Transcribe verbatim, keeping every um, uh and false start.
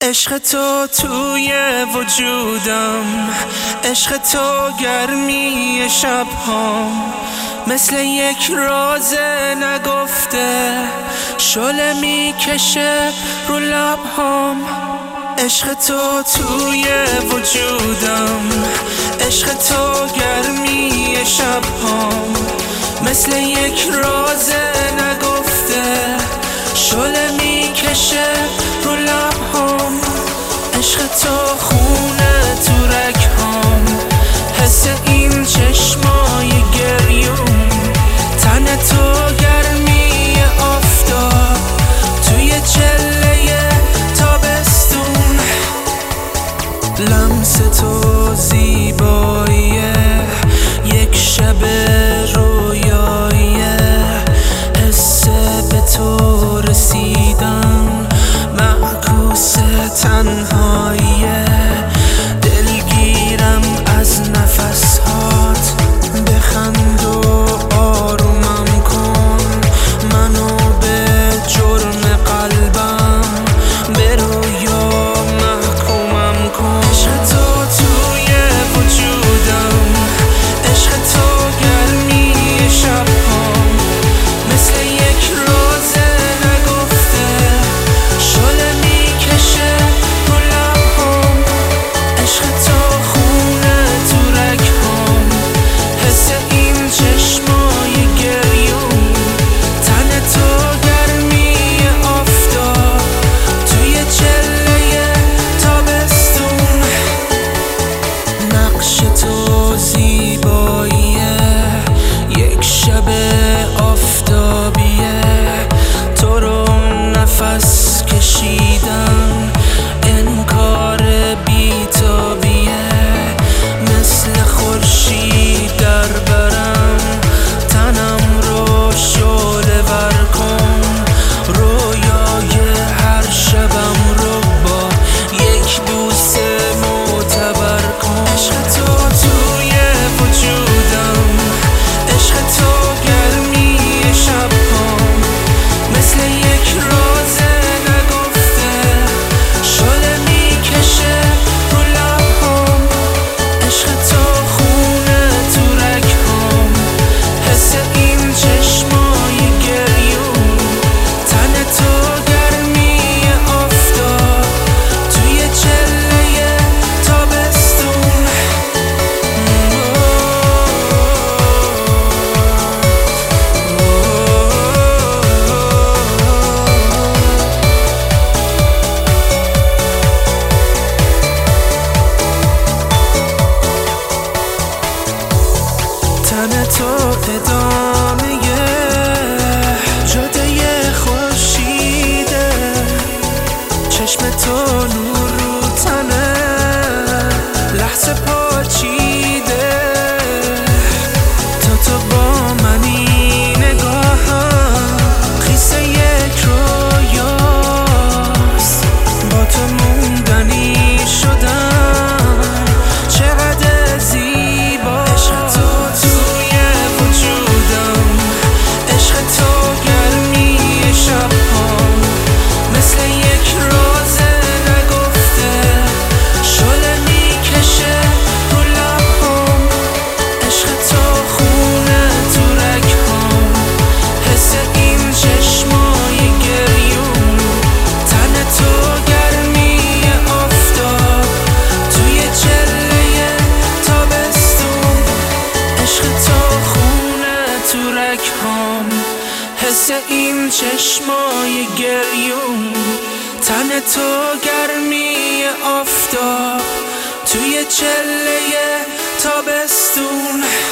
عشق تو توی وجودم، عشق تو گرمی شبهام، مثل یک راز نگفته شعله میکشه رو لبهام. عشق تو توی وجودم، عشق تو گرمی شبهام، مثل یک راز نگفته شعله میکشه رو لبهام. عشق تو خونه تو رگهام، حس این چشمای گریون، تن تو گرمی آفتاب توی چله تابستون. لمس تو زیباییه، یک شب رویاییه، حس به تو رسیدن معکوس تنهاییه. دلگیرم از نفسهات، بخند و آرومم کن منو به جرم قلبم، به رویا محکومم کن. عشق تو توی وجودم، عشق تو گرمی شبهام، مثل یک راز نگفته شعله میکشه رو لبهام. عشق تو خونه تو رگهام، حس این چشمای گریون، تن تو گرمی آفتاب توی چله تابستون. نقش تو زیباییه، یک شب آفتابیه، تو رو نفس کشیدن انکار بیتابیه. مثل خورشید در برم، تنم رو شعله ور کن، رویای هر شبم رو با یک بوسه معتبر کن. عشق تو توی وجودم، عشق تو گرمی شبهام، مثل یک راز نگفته شعله میکشه رو لبهام. عشق تو خونه تو رگهام، حس این چشمای گریون، تن تو گرمی آفتاب توی چله تابستون. تن تو ادامه جاده خورشیده، چشم تو نور رو تنه لحظه پاچیده. تو تو با منی نگاهم، خیسه یک رویاست، با تو موندنی شدم چقدر زیبا. عشق تو توی وجودم، عشق تو گرمی شبهام، مثل یک راز نگفته شعله میکشه رو لبهام. عشق تو خونه تو رگهام، حس این چشمای گریون، تن تو گرمی آفتاب توی چله تابستون. عشق تو خونه تو رگهام، حس این چشمای گریون، تن تو گرمی آفتاب توی چله تابستون.